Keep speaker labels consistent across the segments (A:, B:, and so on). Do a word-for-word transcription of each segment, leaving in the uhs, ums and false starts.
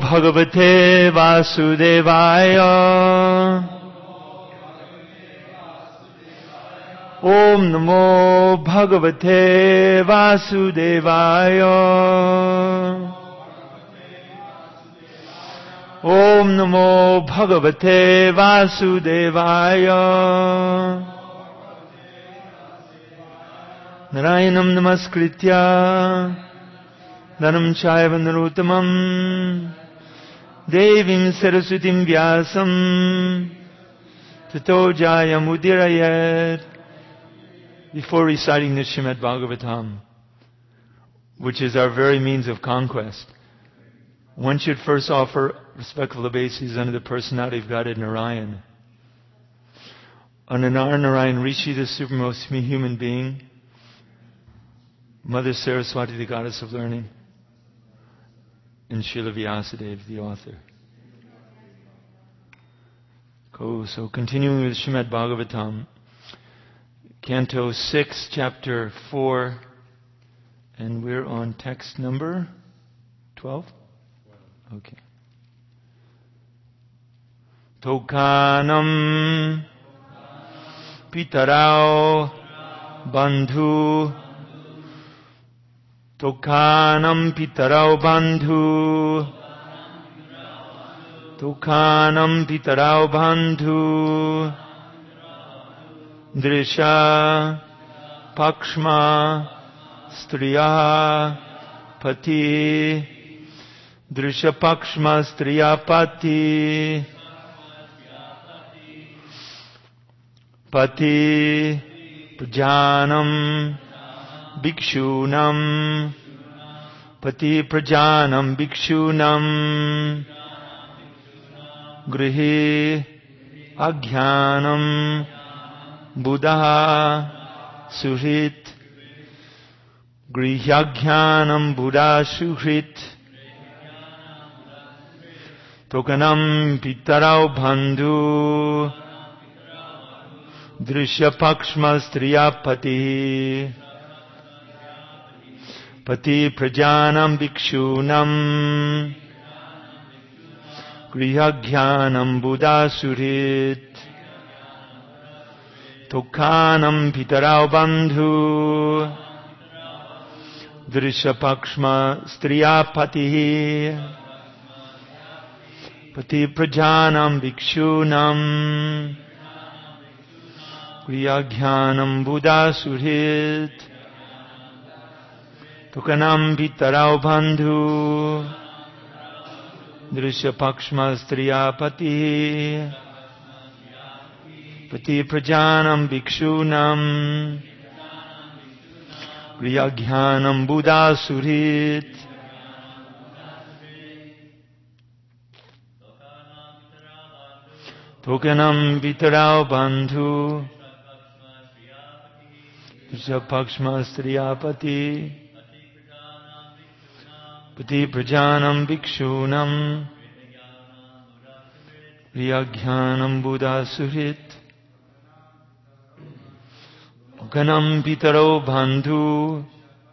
A: Bhagavate Vasudevaya. Om Namo Bhagavate Vasudevaya. Om Namo Bhagavate Vasudevaya. Narayanam Namaskritya Dharam Chaiva Narottamam Devim Saraswatim Vyasam Tato Jayamudirayat. Before reciting the Srimad Bhagavatam, which is our very means of conquest, one should first offer respectful obeisances unto the personality of Godhead Narayan. Unto Narayan Rishi, the supremest human being, Mother Saraswati, the goddess of learning, and Srila Vyasadeva, the author. Cool. So continuing with Srimad Bhagavatam, Canto six, Chapter four, and we're on text number twelve? Okay. Tokanam Pitarao Bandhu Tokanam Pitarao Bandhu Tokanam Pitarao Bandhu Drisha Pakshma Striya Pati Drisha Pakshma Striya Pati Pati Prajanam Bhikshunam Pati Prajanam Bhikshunam Grihi Aghyanam Buddha Suhrit Grihyagyanam Buddha Suhrit Tokanam Pitarao Bandhu Drishya Pakshma Striyapati Pati Prajanam Bhikshunam Grihyagyanam Buddha Suhrit Tokanam Pitarao Bandhu Drisha Pakshma Striyapati Pati Prajanam Bhikshunam Grihyagyanam Buddha Suhrit Tokanam Pitarao Bandhu Drisya Pakshma Striyapati Pati Prajanam Bhikshunam Grihyagyanam Buddha Suhrit. Tokanam Pitarao Bandhu Drisya Pakshma Striyapati Pati Prajanam Bhikshunam Grihyagyanam Buddha Suhrit. Tokanam Pitarao Bandhu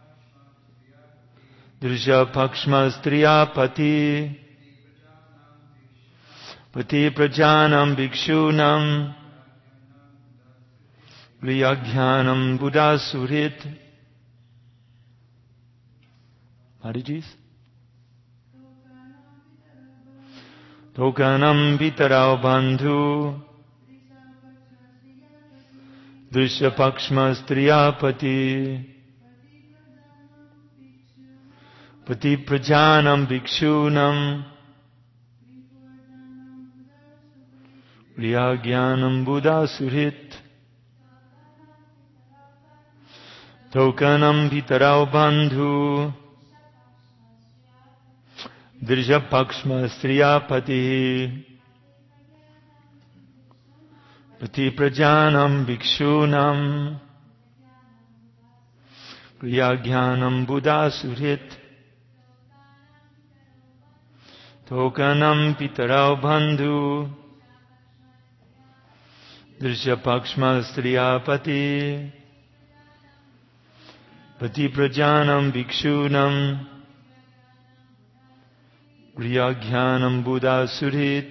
A: Drisya Pakshma Striyapati Pati Prajanam Bhikshunam Grihyagyanam Buddha Suhrit. Marijis? Tokanam Pitarao Bandhu Drisya Pakshma Striyapati Pati Prajanam Bhikshunam Grihyagyanam Buddha Suhrit. Tokanam Pitarao Bandhu Drisya Pakshma Striyapati Pati Prajanam Bhikshunam Grihyagyanam Buddha Suhrit. Tokanam Pitarao Bandhu Drisya Pakshma Striyapati Pati Prajanam Bhikshunam Grihagyanam Buddha Surit.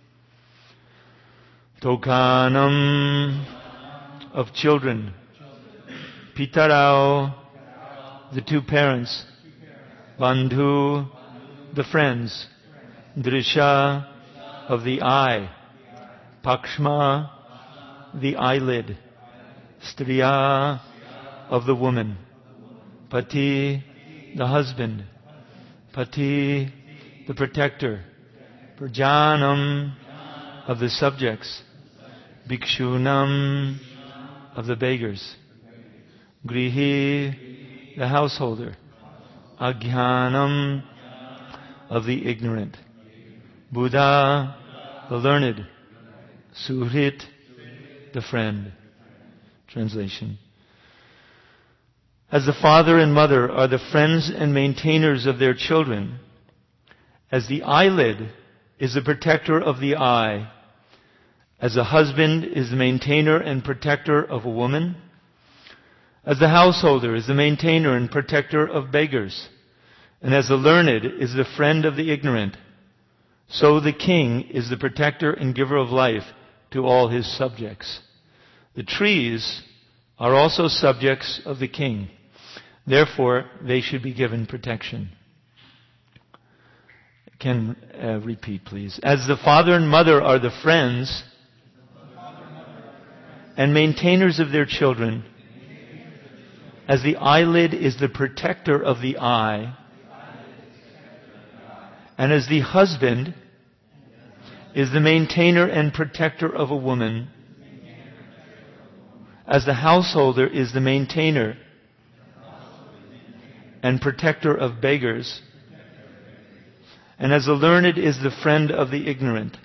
A: Tokanam of children. Pitarao, the two parents. Bandhu, the friends. Drisha, of the eye. Pakshma, the eyelid. Striya, of the woman. Pati, the husband. Pati, the protector. Prajanam, of the subjects. Bhikshunam, of the beggars. Grihi, the householder. Ajnanam, of the ignorant. Buddha, the learned. Suhrit, the friend. Translation. As the father and mother are the friends and maintainers of their children, as the eyelid is the protector of the eye, as a husband is the maintainer and protector of a woman, as the householder is the maintainer and protector of beggars, and as the learned is the friend of the ignorant, so the king is the protector and giver of life to all his subjects. The trees are also subjects of the king. Therefore, they should be given protection. Can uh, repeat, please. As the father and mother are the friends and maintainers of their children, as the eyelid is the protector of the eye, and as the husband is the maintainer and protector of a woman, as the householder is the maintainer and protector of beggars, and as the learned is the friend of the ignorant,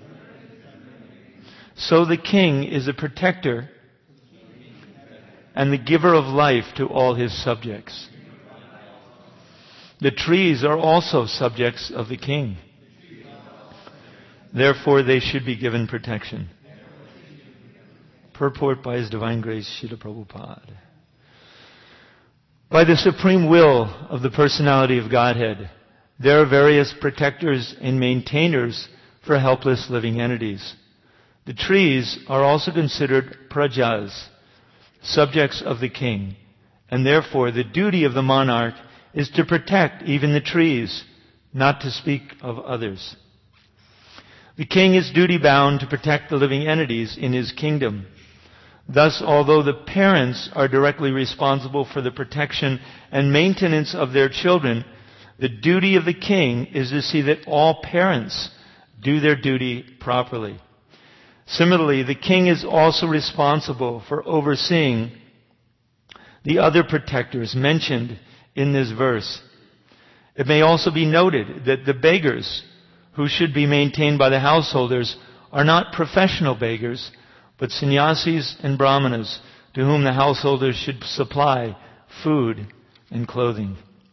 A: so the king is a protector and the giver of life to all his subjects. The trees are also subjects of the king. Therefore, they should be given protection. Purport by His Divine Grace, Srila Prabhupada. By the supreme will of the personality of Godhead, there are various protectors and maintainers for helpless living entities. The trees are also considered prajas, subjects of the king, and therefore the duty of the monarch is to protect even the trees, not to speak of others. The king is duty-bound to protect the living entities in his kingdom. Thus, although the parents are directly responsible for the protection and maintenance of their children, the duty of the king is to see that all parents do their duty properly. Similarly, the king is also responsible for overseeing the other protectors mentioned in this verse. It may also be noted that the beggars who should be maintained by the householders are not professional beggars, but sannyasis and brahmanas to whom the householders should supply food and clothing.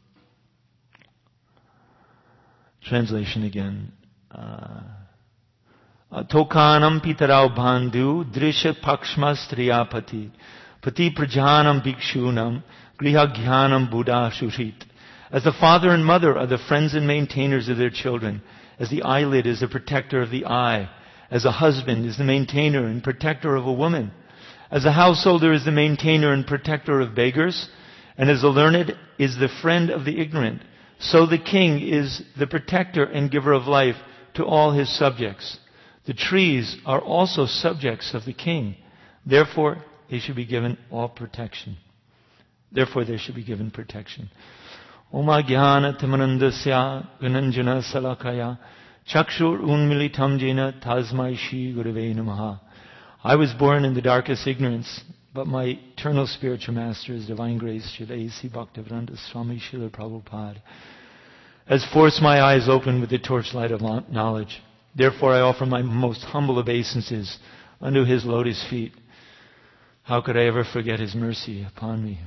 A: Translation again. Uh, Tokanam pitarau bandhu drisha pakshma striyapati pati prajanam bhikshunam grihagyanam buddha shushit. As the father and mother are the friends and maintainers of their children, as the eyelid is the protector of the eye, as a husband is the maintainer and protector of a woman, as a householder is the maintainer and protector of beggars, and as the learned is the friend of the ignorant, so the king is the protector and giver of life to all his subjects. The trees are also subjects of the king. Therefore, they should be given all protection. Therefore, they should be given protection. Om Ajnana Timarandasya Gananjana Salakaya Chakshur Unmilitam Jena Tasmai Shri Gurave Namaha. I was born in the darkest ignorance, but my eternal spiritual master, His Divine Grace, Srila A C Bhaktivedanta Swami Srila Prabhupada, has forced my eyes open with the torchlight of knowledge. Therefore, I offer my most humble obeisances unto His lotus feet. How could I ever forget His mercy upon me?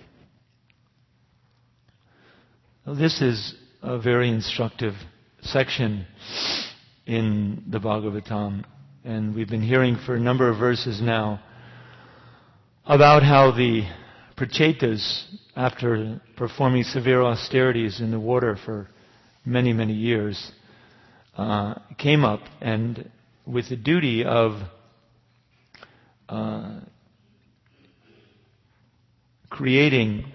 A: Well, this is a very instructive section in the Bhagavatam, and we've been hearing for a number of verses now about how the Prachetas, after performing severe austerities in the water for many, many years, uh, came up and with the duty of uh, creating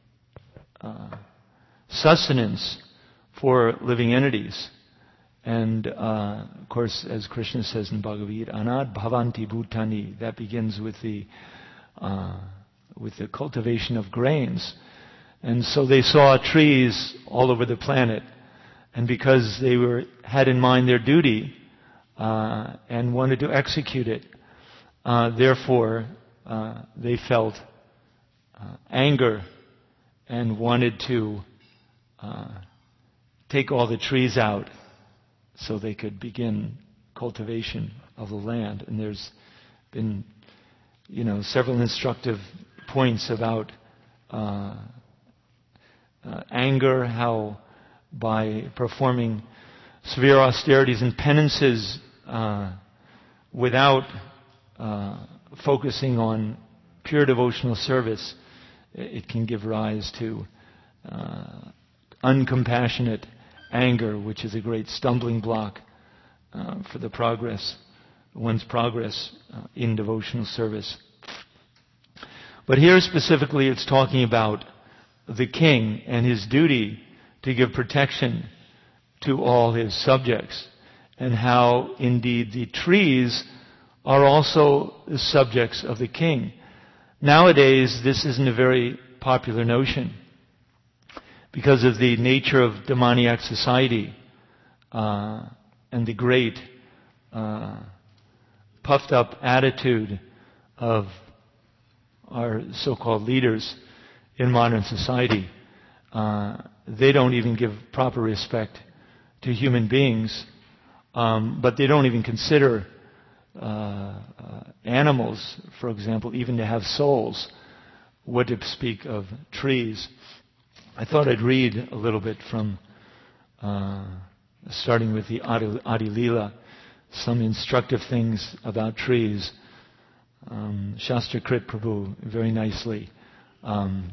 A: uh, sustenance for living entities. And, uh, of course, as Krishna says in Bhagavad Gita, Anad Bhavanti Bhutani, that begins with the uh, with the cultivation of grains. And so they saw trees all over the planet. And because they were had in mind their duty uh, and wanted to execute it, uh, therefore uh, they felt uh, anger and wanted to uh, take all the trees out so they could begin cultivation of the land. And there's been, you know, several instructive points about uh, uh, anger, how by performing severe austerities and penances uh, without uh, focusing on pure devotional service, it can give rise to uh, uncompassionate anger, which is a great stumbling block uh, for the progress, one's progress uh, in devotional service. But here specifically it's talking about the king and his duty to give protection to all his subjects, and how indeed the trees are also the subjects of the king. Nowadays this isn't a very popular notion, because of the nature of demoniac society uh, and the great uh, puffed up attitude of our so-called leaders in modern society. Uh, they don't even give proper respect to human beings, um, but they don't even consider uh, uh, animals, for example, even to have souls, what to speak of trees. I thought I'd read a little bit from, uh, starting with the Adi, Adi Lila, some instructive things about trees. Um, Shastra Krit Prabhu very nicely um,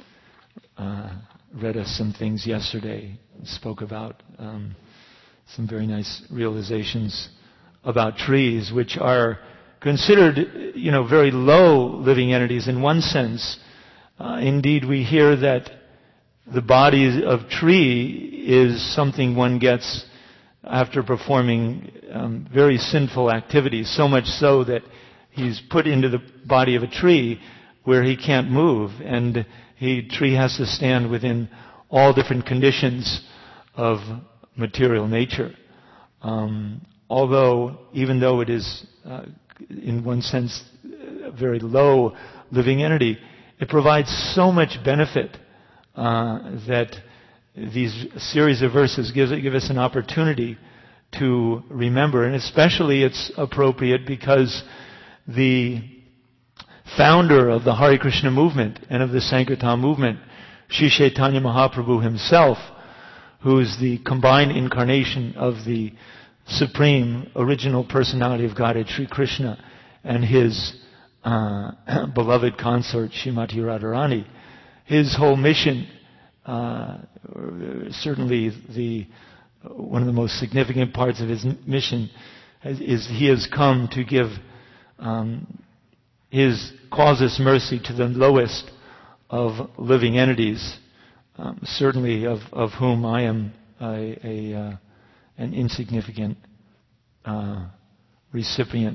A: uh, read us some things yesterday, spoke about um, some very nice realizations about trees, which are considered, you know, very low living entities in one sense. Uh, indeed, we hear that the body of tree is something one gets after performing um, very sinful activities, so much so that he's put into the body of a tree where he can't move, and the tree has to stand within all different conditions of material nature. Um, although, even though it is, uh, in one sense, a very low living entity, it provides so much benefit Uh, that these series of verses gives, give us an opportunity to remember. And especially it's appropriate because the founder of the Hare Krishna movement and of the Sankirtan movement, Sri Chaitanya Mahaprabhu himself, who is the combined incarnation of the Supreme Original Personality of Godhead, Sri Krishna, and his uh, beloved consort, Srimati Radharani, his whole mission, uh, certainly the one of the most significant parts of his mission, is, is he has come to give um, his causeless mercy to the lowest of living entities, um, certainly of, of whom I am a, a uh, an insignificant uh, recipient.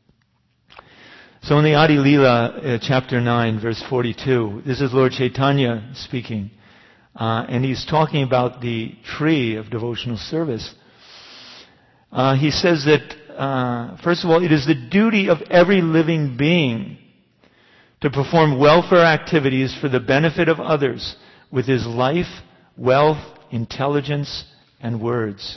A: So in the Adi Lila, uh, chapter nine, verse forty-two, this is Lord Chaitanya speaking, uh, and he's talking about the tree of devotional service. Uh, he says that, uh, first of all, it is the duty of every living being to perform welfare activities for the benefit of others with his life, wealth, intelligence, and words.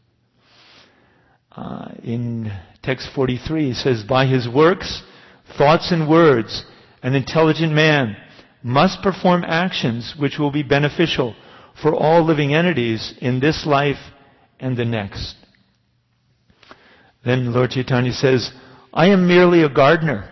A: Uh, in text forty-three, he says, by his works, thoughts and words, an intelligent man must perform actions which will be beneficial for all living entities in this life and the next. Then Lord Chaitanya says, I am merely a gardener.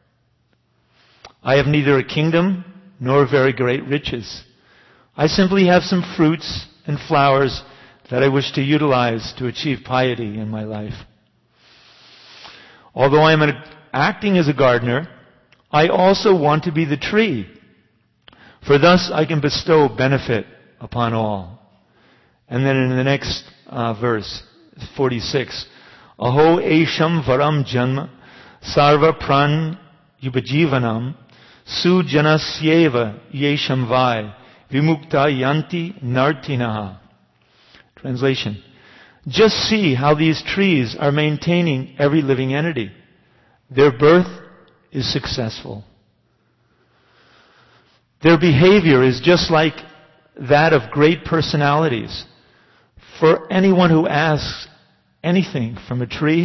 A: I have neither a kingdom nor very great riches. I simply have some fruits and flowers that I wish to utilize to achieve piety in my life. Although I am an, acting as a gardener, I also want to be the tree, for thus I can bestow benefit upon all. And then in the next uh, verse, forty-six, Aho esham varam janma sarva pran yubajivanam su janasyeva yesham vai vimukta yanti nartinaha. Translation. Just see how these trees are maintaining every living entity. Their birth is successful. Their behavior is just like that of great personalities. For anyone who asks anything from a tree,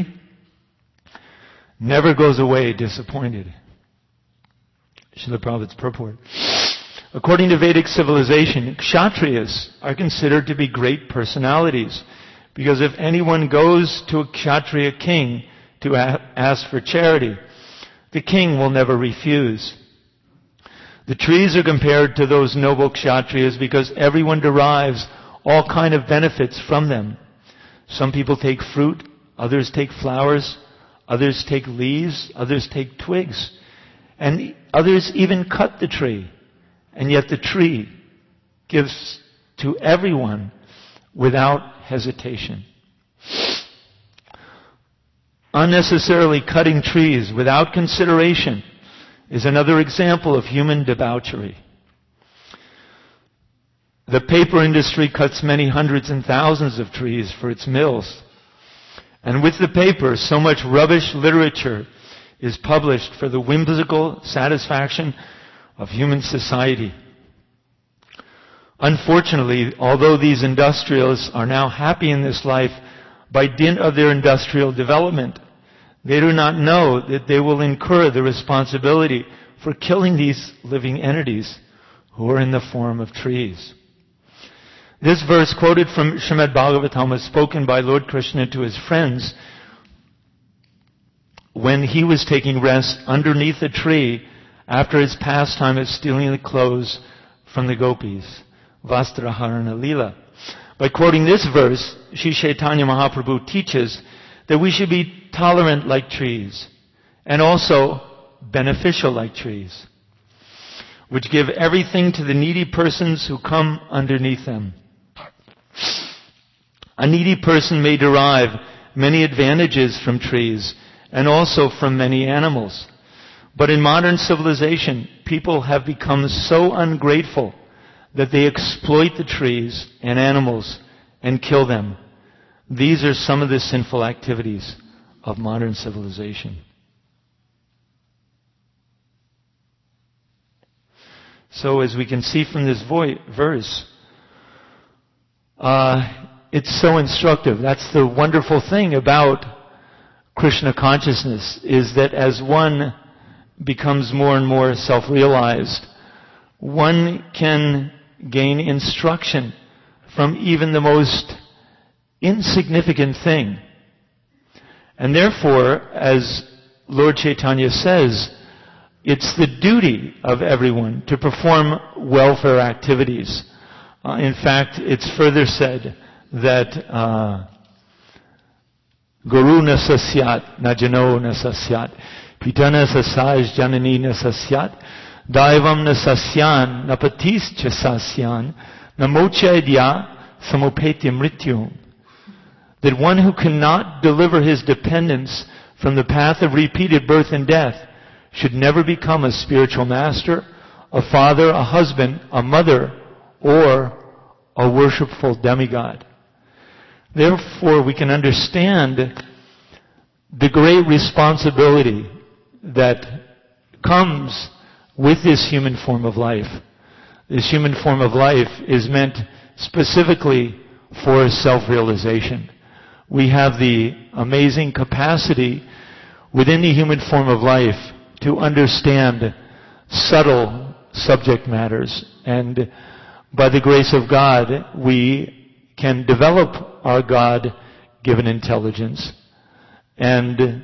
A: never goes away disappointed. Srila Prabhupada's purport. According to Vedic civilization, Kshatriyas are considered to be great personalities, because if anyone goes to a Kshatriya king to a- ask for charity, the king will never refuse. The trees are compared to those noble Kshatriyas because everyone derives all kind of benefits from them. Some people take fruit, others take flowers, others take leaves, others take twigs, and others even cut the tree. And yet the tree gives to everyone without hesitation. Unnecessarily cutting trees without consideration is another example of human debauchery. The paper industry cuts many hundreds and thousands of trees for its mills. And with the paper, so much rubbish literature is published for the whimsical satisfaction of human society. Unfortunately, although these industrialists are now happy in this life by dint of their industrial development, they do not know that they will incur the responsibility for killing these living entities who are in the form of trees. This verse quoted from Srimad Bhagavatam was spoken by Lord Krishna to his friends when he was taking rest underneath a tree after his pastime of stealing the clothes from the gopis, Vastraharana Lila. By quoting this verse, Sri Chaitanya Mahaprabhu teaches that we should be tolerant like trees and also beneficial like trees, which give everything to the needy persons who come underneath them. A needy person may derive many advantages from trees and also from many animals. But in modern civilization, people have become so ungrateful that they exploit the trees and animals and kill them. These are some of the sinful activities of modern civilization. So as we can see from this vo- verse, uh, it's so instructive. That's the wonderful thing about Krishna consciousness, is that as one becomes more and more self-realized, one can gain instruction from even the most insignificant thing. And therefore, as Lord Chaitanya says, it's the duty of everyone to perform welfare activities. Uh, in fact, it's further said that uh, Guru na sasyat, na jano na sasyat, pitana sasaj janani na sasyat, daivam na sasyan, na patis cha sasyan, na mochaidya samopeti mrityum. That one who cannot deliver his dependence from the path of repeated birth and death should never become a spiritual master, a father, a husband, a mother, or a worshipful demigod. Therefore, we can understand the great responsibility that comes with this human form of life. This human form of life is meant specifically for self-realization. We have the amazing capacity within the human form of life to understand subtle subject matters, and by the grace of God, we can develop our God-given intelligence and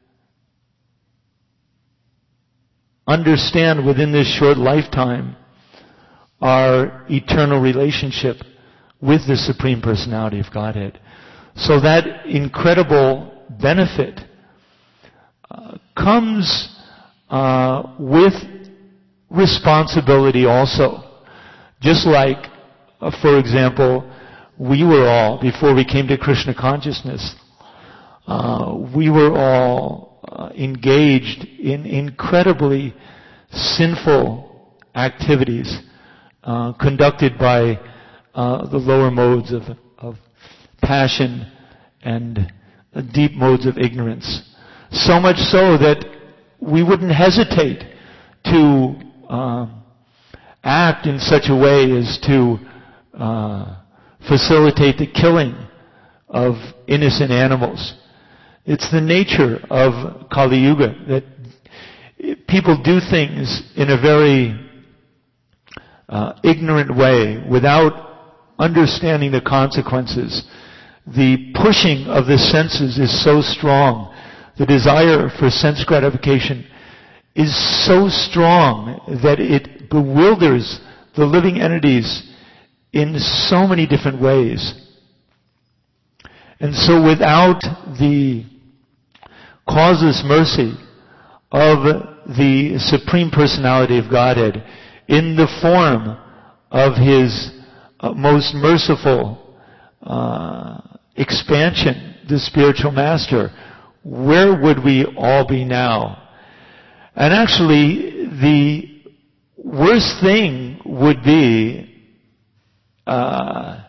A: understand within this short lifetime our eternal relationship with the Supreme Personality of Godhead. So that incredible benefit uh, comes uh, with responsibility also. Just like, uh, for example, we were all, before we came to Krishna consciousness, uh, we were all uh, engaged in incredibly sinful activities uh, conducted by uh, the lower modes of, of passion and uh, deep modes of ignorance. So much so that we wouldn't hesitate to um, act in such a way as to uh, facilitate the killing of innocent animals. It's the nature of Kali Yuga that people do things in a very uh, ignorant way without understanding the consequences. The pushing of the senses is so strong. The desire for sense gratification is so strong that it bewilders the living entities in so many different ways. And so without the causeless mercy of the Supreme Personality of Godhead in the form of His uh, most merciful uh, expansion, the spiritual master, where would we all be now? And actually, the worst thing would be, uh,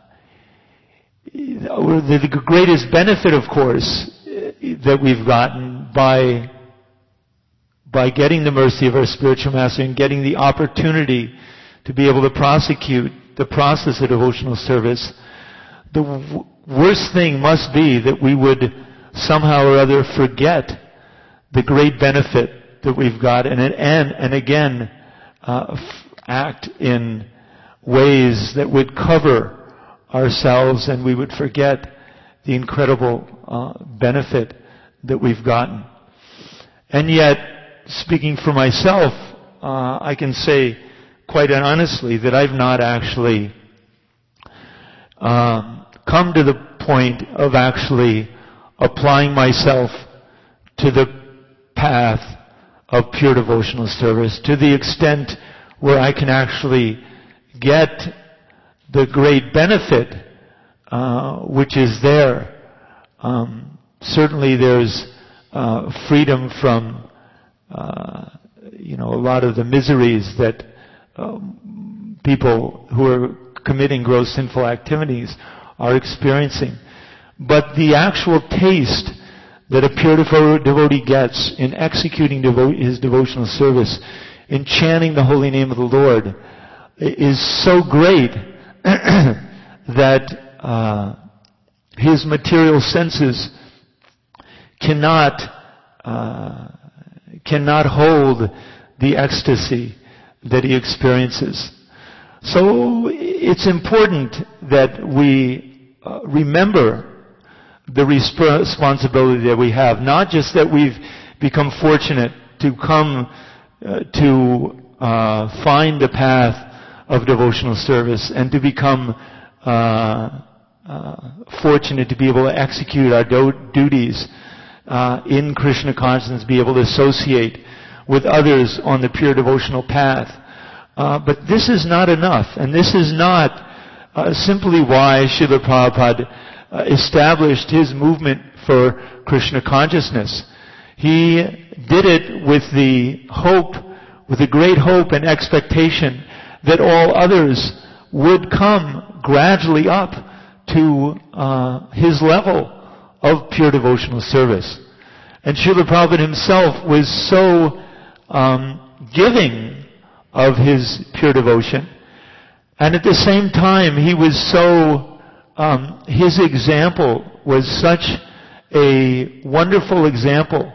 A: the, the greatest benefit, of course, that we've gotten by, by getting the mercy of our spiritual master and getting the opportunity to be able to prosecute the process of devotional service. The w- worst thing must be that we would somehow or other forget the great benefit that we've got and and, and again uh, f- act in ways that would cover ourselves, and we would forget the incredible uh, benefit that we've gotten. And yet, speaking for myself, uh, I can say quite honestly that I've not actually um, come to the point of actually applying myself to the path of pure devotional service to the extent where I can actually get the great benefit uh, which is there. Um, certainly there's uh, freedom from uh, you know, a lot of the miseries that um, people who are committing gross sinful activities are experiencing. But the actual taste that a pure devo- devotee gets in executing devo- his devotional service, in chanting the holy name of the Lord, is so great that uh, his material senses cannot uh, cannot hold the ecstasy that he experiences. So it's important that we uh, remember the resp- responsibility that we have. Not just that we've become fortunate to come uh, to uh, find the path of devotional service and to become uh, uh, fortunate to be able to execute our do- duties uh, in Krishna consciousness, be able to associate with others on the pure devotional path. Uh, but this is not enough, and this is not uh, simply why Srila Prabhupada uh, established his movement for Krishna consciousness. He did it with the hope, with the great hope and expectation that all others would come gradually up to uh, his level of pure devotional service. And Srila Prabhupada himself was so um, giving of his pure devotion, and at the same time he was so um, his example was such a wonderful example,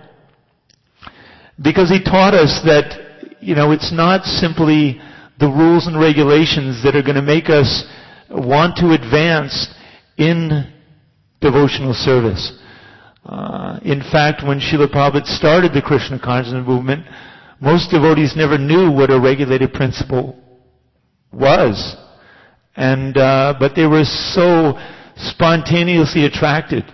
A: because he taught us that, you know, it's not simply the rules and regulations that are going to make us want to advance in devotional service. Uh, in fact, when Srila Prabhupada started the Krishna consciousness movement, most devotees never knew what a regulated principle was. And, uh, but they were so spontaneously attracted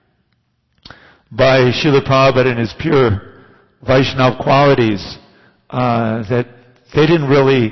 A: by Srila Prabhupada and his pure Vaishnava qualities, uh, that they didn't really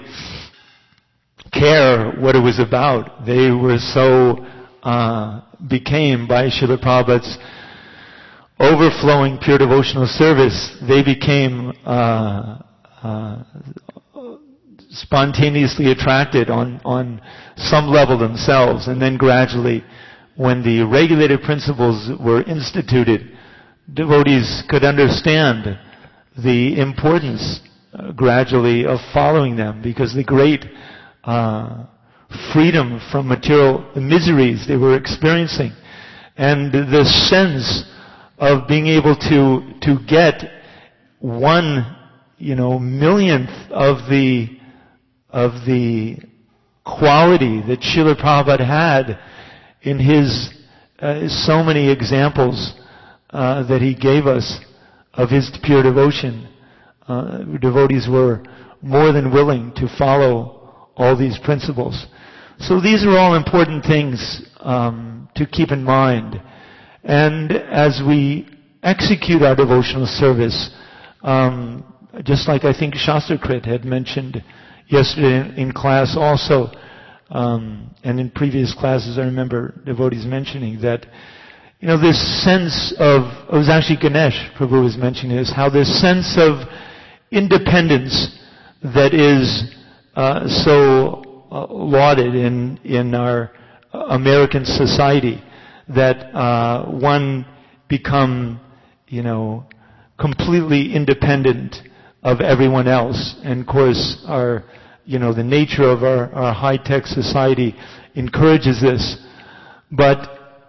A: care what it was about. They were so, uh, became by Srila Prabhupada's overflowing pure devotional service, they became, uh, uh, spontaneously attracted on, on some level themselves. And then gradually, when the regulated principles were instituted, devotees could understand the importance uh, gradually of following them, because the great uh, freedom from material miseries they were experiencing, and the sense of being able to to get one, you know, millionth of the of the quality that Srila Prabhupada had in his uh, so many examples uh, that he gave us of his pure devotion. Uh, devotees were more than willing to follow all these principles. So these are all important things um, to keep in mind. And as we execute our devotional service, um, just like I think Shastrakrit had mentioned yesterday in, in class also, um, and in previous classes I remember devotees mentioning that, you know, this sense of, it was actually Ganesh Prabhu was mentioning this, how this sense of independence that is uh, so uh, lauded in, in our American society, that uh, one become, you know, completely independent of everyone else. And of course, our, you know, the nature of our, our high-tech society encourages this. But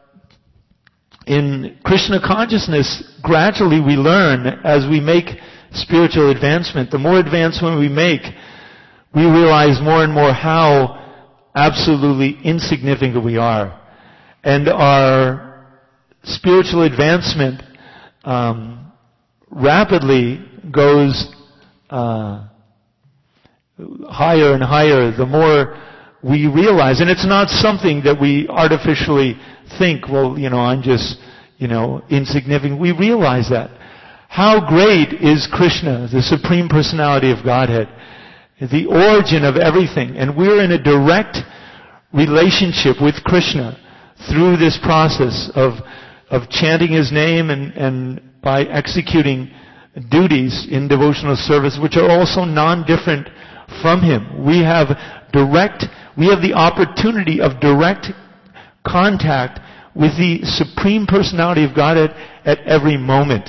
A: in Krishna consciousness, gradually we learn, as we make spiritual advancement, the more advancement we make, we realize more and more how absolutely insignificant we are. And our spiritual advancement um, rapidly goes uh, higher and higher the more we realize. And it's not something that we artificially think, well, you know, I'm just, you know, insignificant. We realize that. How great is Krishna, the Supreme Personality of Godhead, the origin of everything. And we're in a direct relationship with Krishna through this process of of chanting His name and, and by executing duties in devotional service, which are also non-different from Him. We have direct, we have the opportunity of direct contact with the Supreme Personality of Godhead at every moment.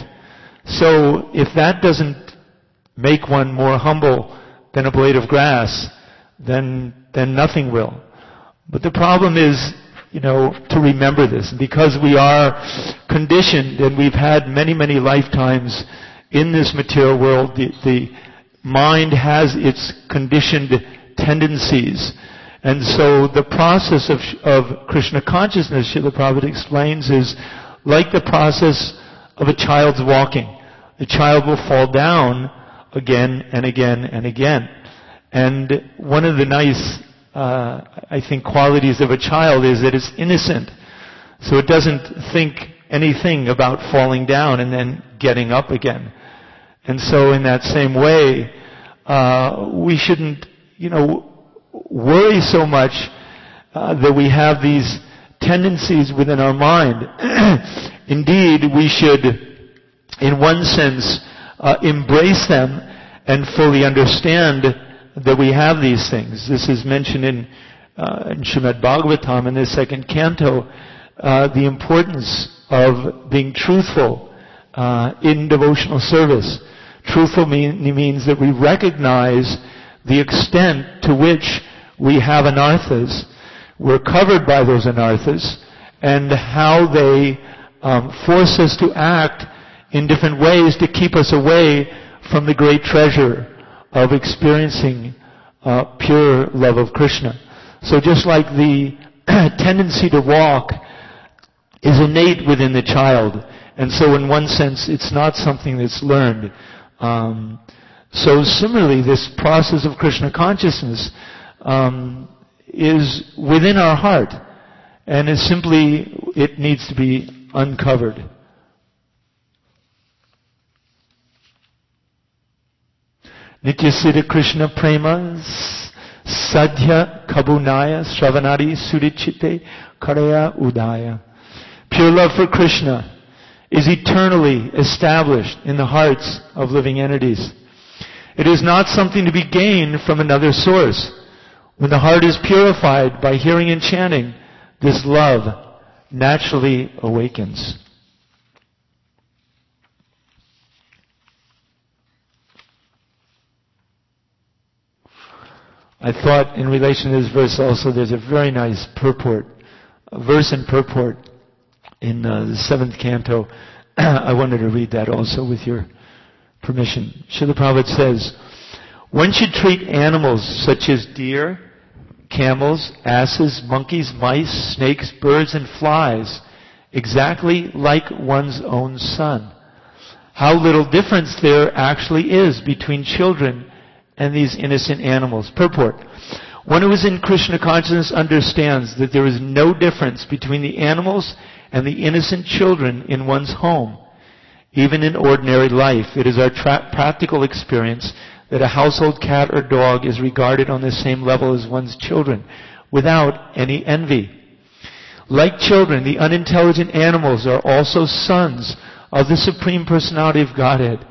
A: So if that doesn't make one more humble than a blade of grass, then then nothing will. But the problem is, you know, to remember this. Because we are conditioned and we've had many, many lifetimes in this material world, the, the mind has its conditioned tendencies. And so the process of, of Krishna consciousness, Srila Prabhupada explains, is like the process of a child's walking. The child will fall down again and again and again. And one of the nice Uh, I think qualities of a child is that it's innocent. So it doesn't think anything about falling down and then getting up again. And so in that same way, uh, we shouldn't, you know, worry so much uh, that we have these tendencies within our mind. Indeed, we should, in one sense, uh, embrace them and fully understand that we have these things. This is mentioned in, uh, in Srimad Bhagavatam in the second canto, uh, the importance of being truthful uh, in devotional service. Truthful mean, means that we recognize the extent to which we have anarthas. We're covered by those anarthas, and how they um, force us to act in different ways to keep us away from the great treasure of experiencing uh, pure love of Krishna. So just like the tendency to walk is innate within the child, and so in one sense it's not something that's learned. Um, so similarly, this process of Krishna consciousness, um, is within our heart, and is simply, it needs to be uncovered. Nityasiddha Krishna Prema Sadhya Kabunaya Sravanadi Sudichite Karaya Udaya. Pure love for Krishna is eternally established in the hearts of living entities. It is not something to be gained from another source. When the heart is purified by hearing and chanting, this love naturally awakens. I thought in relation to this verse also there's a very nice purport, a verse and purport in uh, the seventh canto. I wanted to read that also with your permission. Srila Prabhupada says, one should treat animals such as deer, camels, asses, monkeys, mice, snakes, birds, and flies exactly like one's own son. How little difference there actually is between children and these innocent animals. Purport. One who is in Krishna consciousness understands that there is no difference between the animals and the innocent children in one's home. Even in ordinary life, it is our tra- practical experience that a household cat or dog is regarded on the same level as one's children, without any envy. Like children, the unintelligent animals are also sons of the Supreme Personality of Godhead.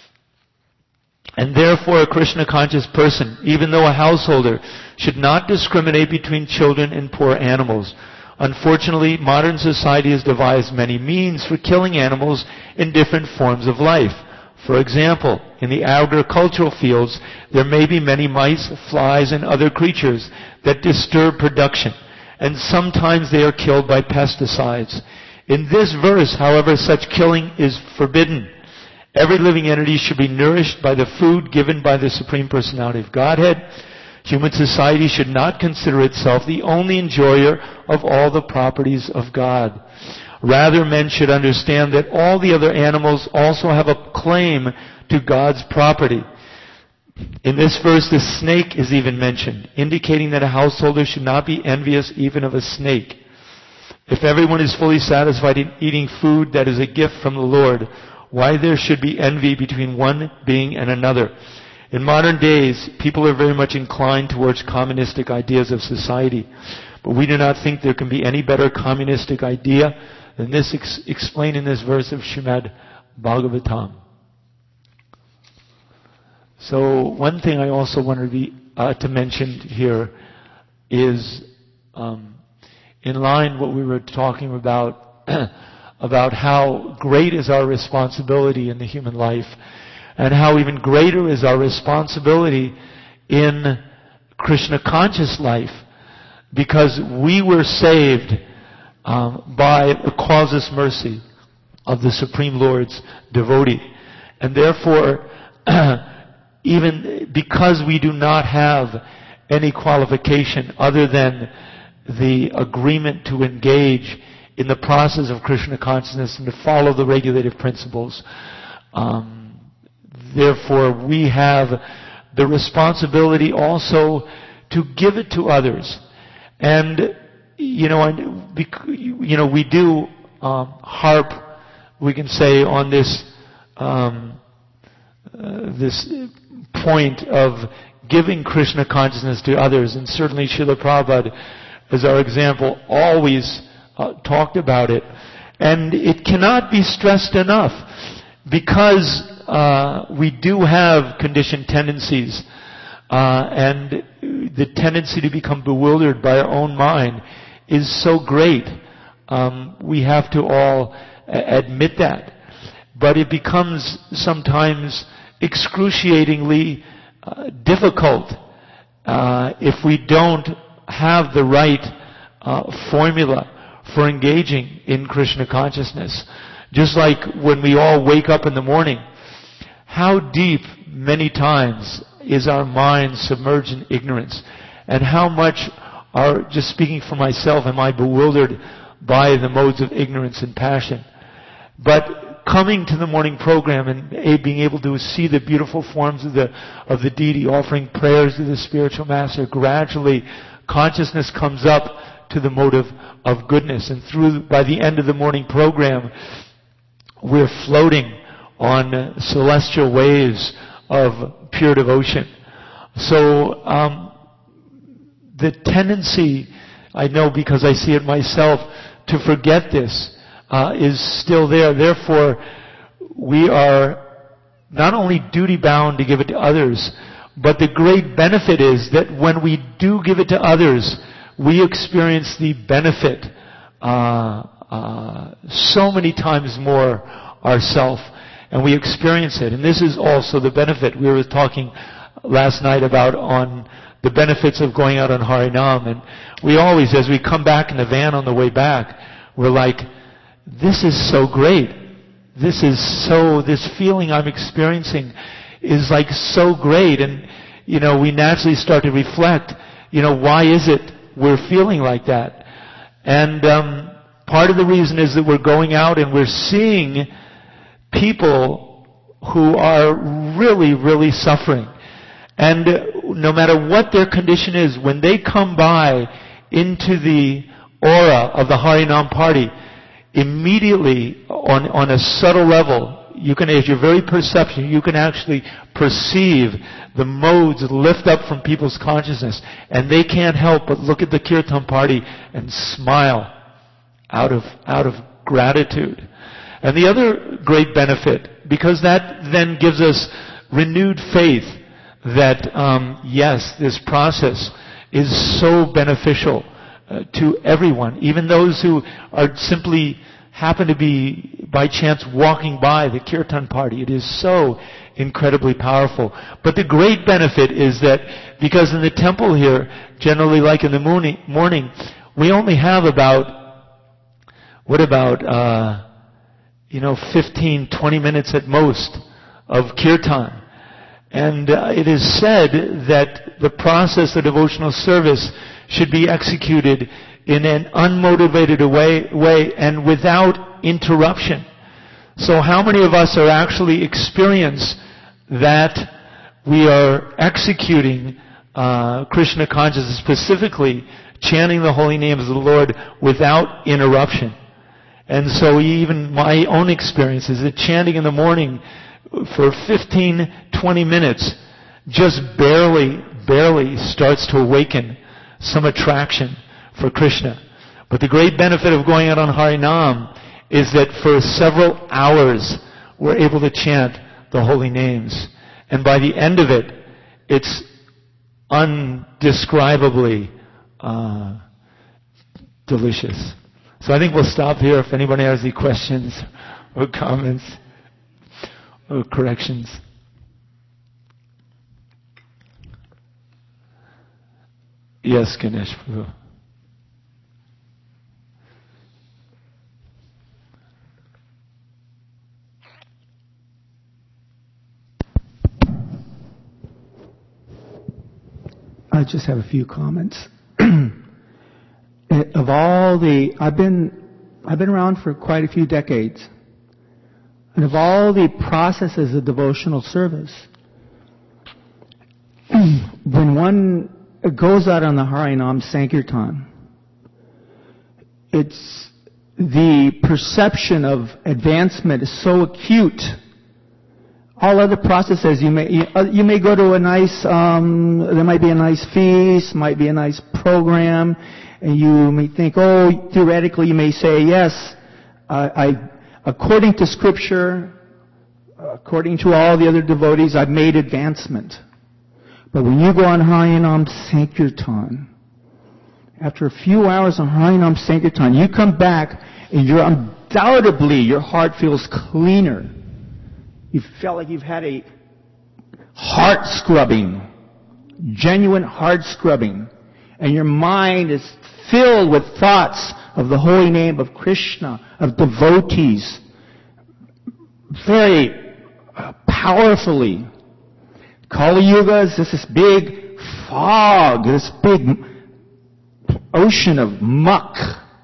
A: And therefore a Krishna-conscious person, even though a householder, should not discriminate between children and poor animals. Unfortunately, modern society has devised many means for killing animals in different forms of life. For example, in the agricultural fields, there may be many mice, flies, and other creatures that disturb production, and sometimes they are killed by pesticides. In this verse, however, such killing is forbidden. Every living entity should be nourished by the food given by the Supreme Personality of Godhead. Human society should not consider itself the only enjoyer of all the properties of God. Rather, men should understand that all the other animals also have a claim to God's property. In this verse, the snake is even mentioned, indicating that a householder should not be envious even of a snake. If everyone is fully satisfied in eating food that is a gift from the Lord, why there should be envy between one being and another? In modern days, people are very much inclined towards communistic ideas of society. But we do not think there can be any better communistic idea than this ex- explained in this verse of Srimad Bhagavatam. So one thing I also wanted to, be, uh, to mention here is um, in line what we were talking about, about how great is our responsibility in the human life, and how even greater is our responsibility in Krishna conscious life, because we were saved um, by the causeless mercy of the Supreme Lord's devotee. And therefore, even because we do not have any qualification other than the agreement to engage in the process of Krishna consciousness and to follow the regulative principles, um, therefore, we have the responsibility also to give it to others. And, you know, and, you know, we do um, harp, we can say, on this um, uh, this point of giving Krishna consciousness to others. And certainly Srila Prabhupada, as our example, always uh, talked about it. And it cannot be stressed enough, because Uh, we do have conditioned tendencies, uh, and the tendency to become bewildered by our own mind is so great. Um, we have to all a- admit that. But it becomes sometimes excruciatingly uh, difficult uh, if we don't have the right uh, formula for engaging in Krishna consciousness. Just like when we all wake up in the morning, how deep, many times, is our mind submerged in ignorance? And how much are, just speaking for myself, am I bewildered by the modes of ignorance and passion? But coming to the morning program and being able to see the beautiful forms of the, of the deity, offering prayers to the spiritual master, gradually consciousness comes up to the motive of goodness. And through, by the end of the morning program, we're floating on celestial waves of pure devotion. So, um, the tendency, I know because I see it myself, to forget this, uh, is still there. Therefore, we are not only duty bound to give it to others, but the great benefit is that when we do give it to others, we experience the benefit uh, uh, so many times more ourselves, and we experience it. And this is also the benefit we were talking last night about on the benefits of going out on Harinam. And we always, as we come back in the van on the way back, we're like, this is so great. This is so, this feeling I'm experiencing is like so great. And, you know, we naturally start to reflect, you know, why is it we're feeling like that? And um, part of the reason is that we're going out and we're seeing people who are really, really suffering. And no matter what their condition is, when they come by into the aura of the Harinam party, immediately on, on a subtle level, you can, as your very perception, you can actually perceive the modes lift up from people's consciousness. And they can't help but look at the Kirtan party and smile out of, out of gratitude. And the other great benefit, because that then gives us renewed faith that, um, yes, this process is so beneficial uh, to everyone, even those who are simply happen to be by chance walking by the Kirtan party. It is so incredibly powerful. But the great benefit is that because in the temple here, generally like in the morning, morning we only have about, what about, uh, you know, fifteen, twenty minutes at most of Kirtan. And uh, it is said that the process of devotional service should be executed in an unmotivated way, way and without interruption. So how many of us are actually experience that we are executing uh, Krishna consciousness, specifically chanting the holy names of the Lord without interruption? And so even my own experience is that chanting in the morning for fifteen, twenty minutes just barely, barely starts to awaken some attraction for Krishna. But the great benefit of going out on Harinam is that for several hours we're able to chant the holy names. And by the end of it, it's undescribably uh, delicious. So I think we'll stop here if anybody has any questions or comments or corrections. Yes, Ganesh Prabhu.
B: I just have a few comments. Of all the, I've been, I've been around for quite a few decades. And of all the processes of devotional service, when one goes out on the Harinam Sankirtan, it's, the perception of advancement is so acute. All other processes, you may, you, you may go to a nice, um, there might be a nice feast, might be a nice program, and you may think, oh, theoretically you may say, yes, uh, I, according to Scripture, according to all the other devotees, I've made advancement. But when you go on Harinam Sankirtan, after a few hours on Harinam Sankirtan, you come back and you're undoubtedly, your heart feels cleaner. You felt like you've had a heart scrubbing, genuine heart scrubbing, and your mind is filled with thoughts of the holy name of Krishna, of devotees, very uh, powerfully. Kali Yuga is this big fog, this big ocean of muck,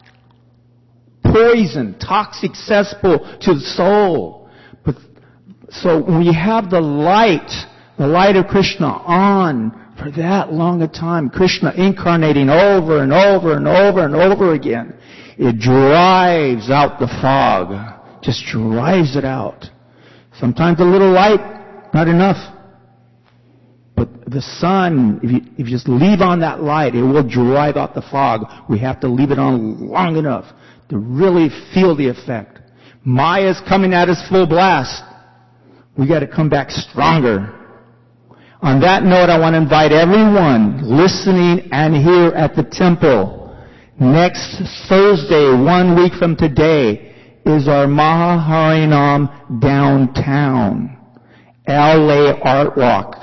B: poison, toxic cesspool to the soul. But so when you have the light, the light of Krishna on for that long a time, Krishna incarnating over and over and over and over again, it drives out the fog. Just drives it out. Sometimes a little light, not enough. But the sun, if you, if you just leave on that light, it will drive out the fog. We have to leave it on long enough to really feel the effect. Maya's coming at us full blast. We got to come back stronger. On that note, I want to invite everyone listening and here at the temple. Next Thursday, one week from today, is our Maha Harinam downtown. L A Art Walk.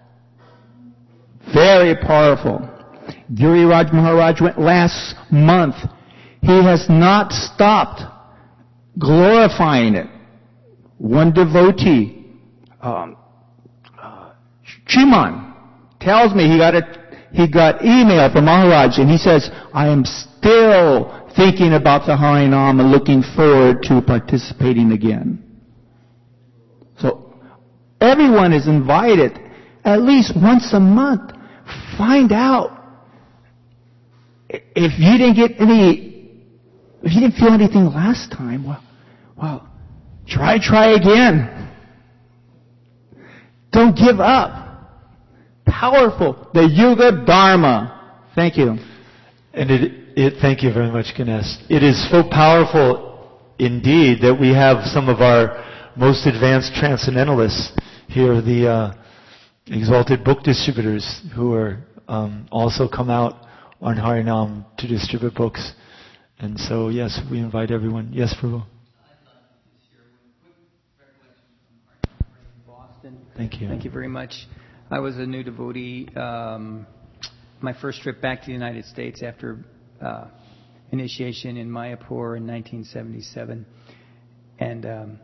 B: Very powerful. Giriraj Maharaj went last month. He has not stopped glorifying it. One devotee, um, uh, Chiman, tells me he got a he got email from Maharaj, and he says, "I am still thinking about the Harinam and looking forward to participating again." So everyone is invited at least once a month. Find out if you didn't get any, if you didn't feel anything last time. Well, well, try, try again. Don't give up. Powerful. The Yuga Dharma. Thank you.
A: And it, it, thank you very much, Ganesh. It is so powerful indeed that we have some of our most advanced transcendentalists here, the uh, Exalted Book Distributors, who are um, also come out on Harinam to distribute books. And so, yes, we invite everyone. Yes, Prabhu.
C: Boston.
A: Thank you.
C: Thank you very much. I was a new devotee. Um, my first trip back to the United States after uh, initiation in Mayapur in nineteen seventy-seven. And um,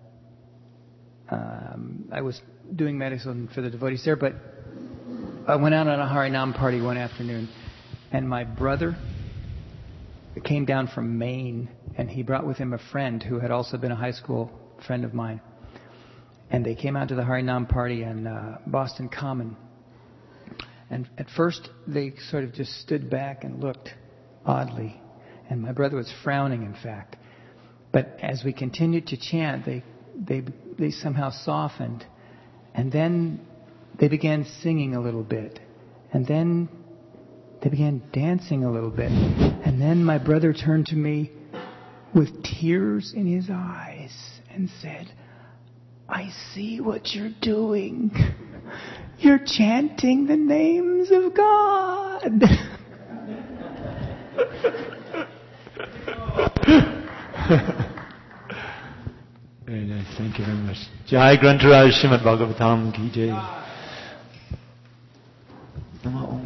C: um, I was doing medicine for the devotees there, but I went out on a Harinam party one afternoon, and my brother came down from Maine, and he brought with him a friend who had also been a high school friend of mine. And they came out to the Harinam party on uh, Boston Common. And at first, they sort of just stood back and looked oddly. And my brother was frowning, in fact. But as we continued to chant, they they they somehow softened. And then they began singing a little bit. And then they began dancing a little bit. And then my brother turned to me with tears in his eyes and said, "I see what you're doing. You're chanting the names of God."
A: Very nice. Thank you very much. Jai Grantaraj Srimad Bhagavatam Ki Jai. Namo